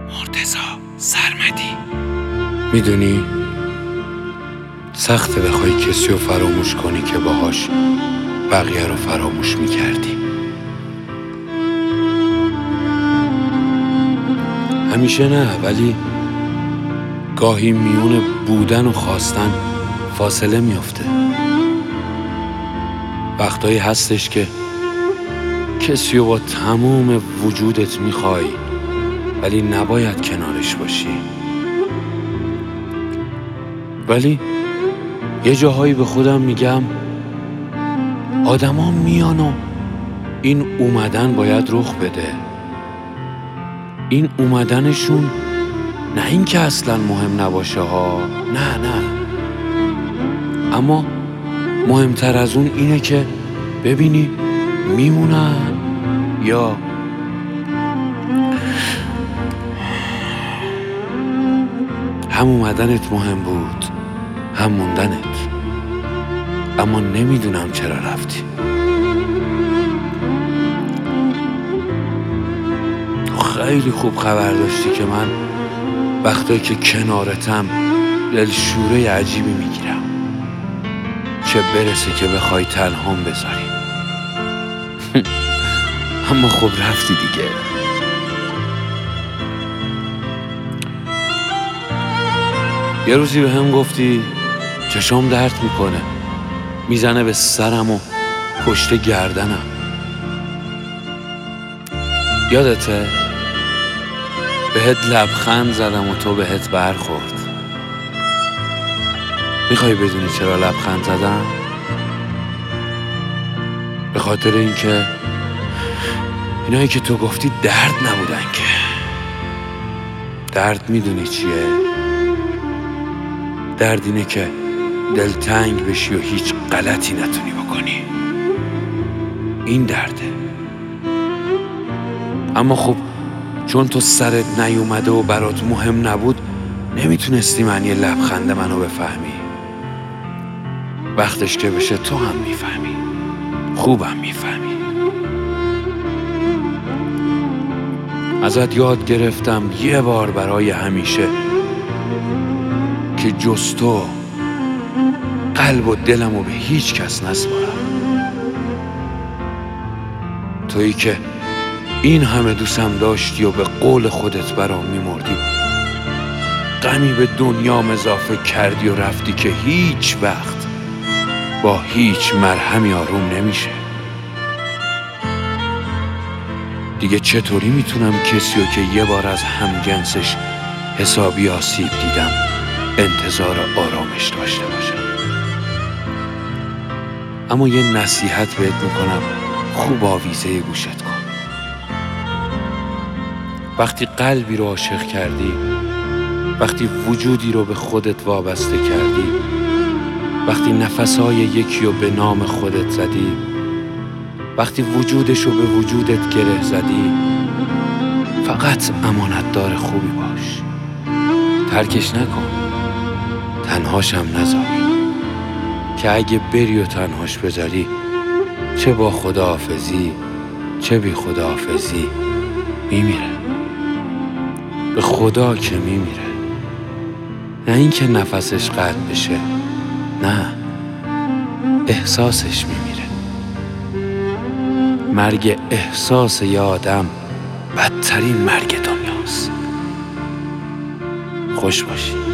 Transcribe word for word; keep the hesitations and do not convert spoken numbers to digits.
مرتضی سرمدی. میدونی سخته بخوای کسی رو فراموش کنی که باهاش بقیه رو فراموش میکردی. همیشه نه، ولی گاهی میون بودن و خواستن فاصله میافته. وقتایی هستش که کسی رو با تمام وجودت میخوای ولی نباید کنارش باشی. ولی یه جاهایی به خودم میگم آدما میان و این اومدن باید رخ بده. این اومدنشون نه این که اصلا مهم نباشه ها، نه نه، اما مهمتر از اون اینه که ببینی میمونن یا هم اومدنت مهم بود هم موندنت، اما نمیدونم چرا رفتی. تو خیلی خوب خبر داشتی که من وقتایی که کنارتم دلشوره عجیبی میگیرم، چه برسه که بخوای تنهام بذاری. اما خب رفتی دیگه. یه روزی به هم گفتی چشام درد میکنه، میزنه به سرم و پشت گردنم. یادته؟ بهت لبخند زدم و تو بهت برخورد. میخوای بدونی چرا لبخند زدم؟ به خاطر اینکه اینایی که تو گفتی درد نبودن که. درد میدونی چیه؟ درد اینه که دلتنگ بشی و هیچ غلطی نتونی بکنی. این درده. اما خب چون تو سرت نیومده و برات مهم نبود نمیتونستی معنی لبخند منو بفهمی. وقتش که بشه تو هم میفهمی، خوبم میفهمی. ازت یاد گرفتم یه بار برای همیشه که جز تو قلب و دلمو به هیچ کس نسپارم. تویی که این همه دوستم داشتی و به قول خودت برام میمردی، غمی به دنیام اضافه کردی و رفتی که هیچ وقت با هیچ مرهمی آروم نمیشه. دیگه چطوری میتونم کسی رو که یه بار از همجنسش حسابی آسیب دیدم انتظار آرامش داشته باشم؟ اما یه نصیحت بهت میکنم، خوب آویزه گوشت کن. وقتی قلبی رو عاشق کردی، وقتی وجودی رو به خودت وابسته کردی، وقتی نفسهای یکی رو به نام خودت زدی، وقتی وجودش رو به وجودت گره زدی، فقط امانتدار خوبی باش. ترکش نکن، تنهاشم نذار، که اگه بری و تنهاش بذاری چه با خداحافظی چه بی خداحافظی میمیره. به خدا که میمیره، نه اینکه نفسش قطع بشه، نه، احساسش میمیره. مرگ احساس یه آدم بدترین مرگ دنیاست. خوش باشی.